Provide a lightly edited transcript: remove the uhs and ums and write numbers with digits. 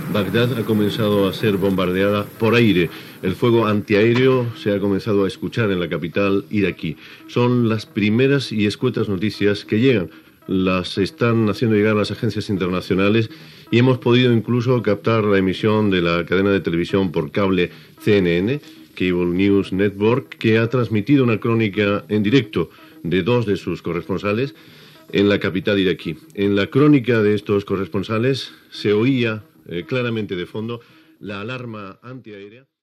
Bagdad ha comenzado a ser bombardeada por aire. El fuego antiaéreo se ha comenzado a escuchar en la capital iraquí. Son las primeras y escuetas noticias que llegan. Las están haciendo llegar las agencias internacionales y hemos podido incluso captar la emisión de la cadena de televisión por cable CNN, Cable News Network, que ha transmitido una crónica en directo de dos de sus corresponsales en la capital iraquí. En la crónica de estos corresponsales se oía claramente de fondo la alarma antiaérea.